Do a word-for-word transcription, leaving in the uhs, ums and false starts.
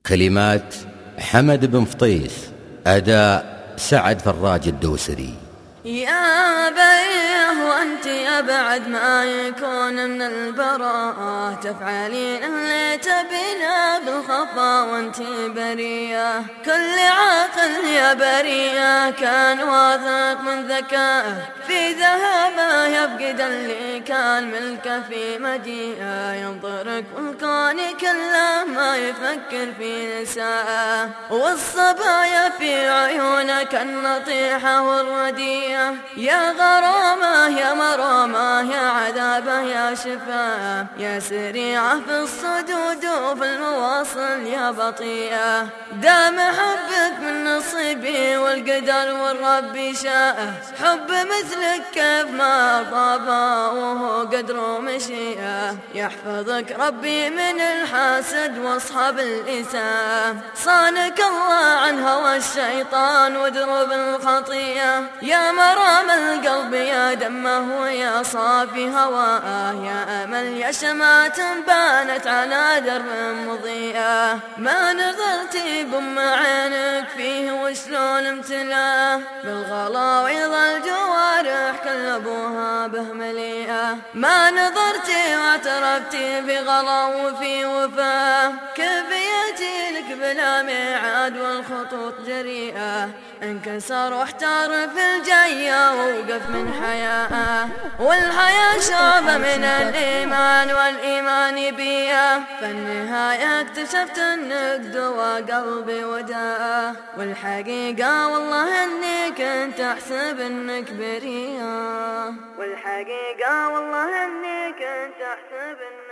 كلمات حمد بن فطيس، أداء سعد فراج الدوسري. يا بيه وانت يا بعد ما يكون من البراءة، تفعلين اللي تبينا بالخفا وانت بريئة. كل عاقل يا بريئة كان واثق من ذكائه، في ذهابه يفقد اللي كان ملكه في مجيئه. ينظرك والكون كله ما يفكر في نسائه، والصبايا في عيونك النطيحة والرديئة. يا غرامة يا مرامة يا عذابة يا شفاء، يا سريعة في الصدود وفي المواصل يا بطيئة. دام حبك من نصيبي والقدر والرب شاءه، حب مثلك كيف ما طابه وهو قدر ومشيئة. يحفظك ربي من الحاسد واصحاب الإساءة، صانك الله عن هوى الشيطان ودروب الخطيئة. يا مرام القلب يا دمه ويا صافي هواه، يا أمل يا شمعة بانت على درب مضيئة. ما نظرتي بم عينك فيه وشلون امتلاه، بالغلا ويظل جوارح كل أبوها به مليئة. ما نظرتي واعترفتي بغلا وفي وفاه، كيف يأتي لك بلا ميعاد والخطوط جريئة. انكسر واحتار في الجاية ووقف من حياة، والحياة شعبة من الإيمان والإيمان بيا. فالنهاية اكتشفت انك دوا قلبي وداء، والحقيقة والله اني كنت احسب انك بريئة. والحقيقة والله اني كنت احسب انك